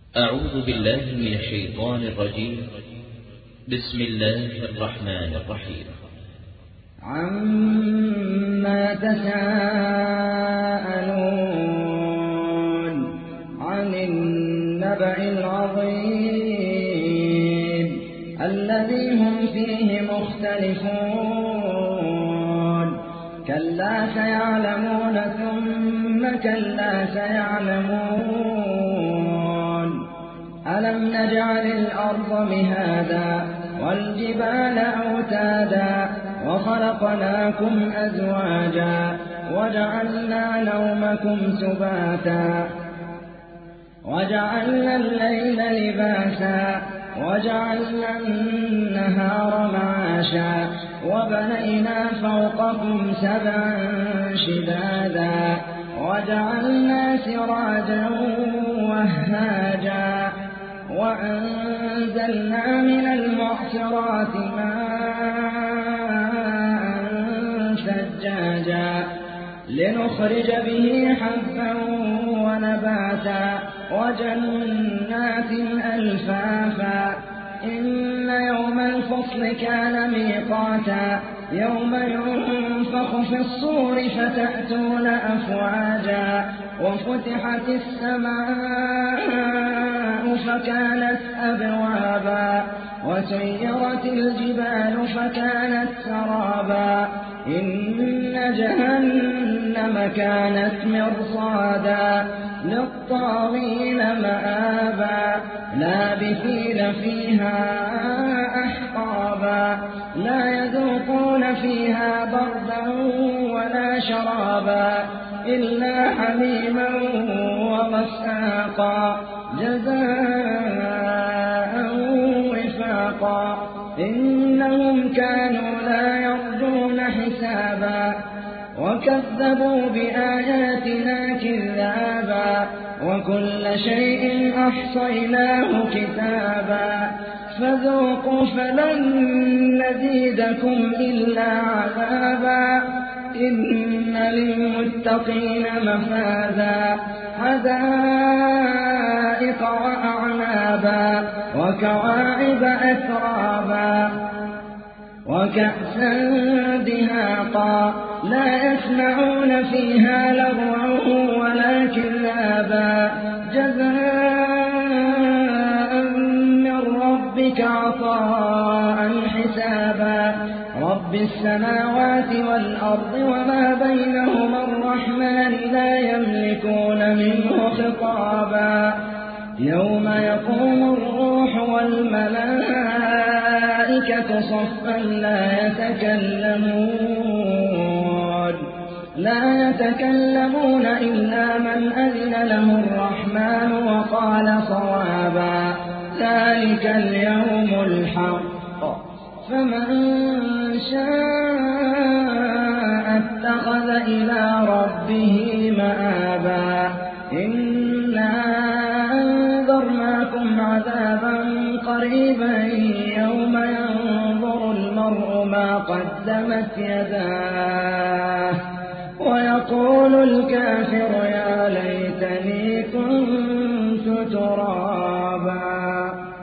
أعوذ بالله من الشيطان الرجيم. بسم الله الرحمن الرحيم. عما تساءلون عن النبأ العظيم الذي هم فيه مختلفون كلا سيعلمون ثم كلا سيعلمون ألم نجعل الأرض مهادا والجبال أوتادا وخلقناكم أزواجا وجعلنا نومكم سباتا وجعلنا الليل لباسا وجعلنا النهار معاشا وبنينا فوقكم سبعا شدادا وجعلنا سراجا وهاجا وأنزلنا من المعصرات ماء ثجاجا لنخرج به حبا ونباتا وجنات ألفافا إن يوم الفصل كان ميقاتا يوم ينفخ في الصور فتأتون أفواجا وفتحت السماء فكانت أبوابا وسيرت الجبال فكانت سرابا إن جهنم كانت مرصادا للطاغين مآبا لابثين فيها أحقابا لا يذوقون فيها بردا ولا شرابا إلا حميما وغساقا جزاء وفاقا إنهم كانوا لا يرجون حسابا وكذبوا بآياتنا كذابا وكل شيء أحصيناه كتابا فذوقوا فلن نزيدكم إلا عذابا إن للمتقين مفازا حدائق وأعنابا وكواعب أترابا وكأسا دهاقا لا يسمعون فيها لغوا ولا كذابا جزاء من ربك عطاء حسابا رب السماوات والأرض وما بينهما الرحمن لا يملكون منه خطابا يوم يقوم الروح والملائكة صفا لا يتكلمون إلا من أذن له الرحمن وقال صوابا ذلك اليوم الحق فمن شاء اتخذ إلى ربه مآبا إنا أنذرناكم عذابا قريبا يوم ينظر المرء ما قدمت يداه ويقول الكافر يا ليتني كنت ترابا.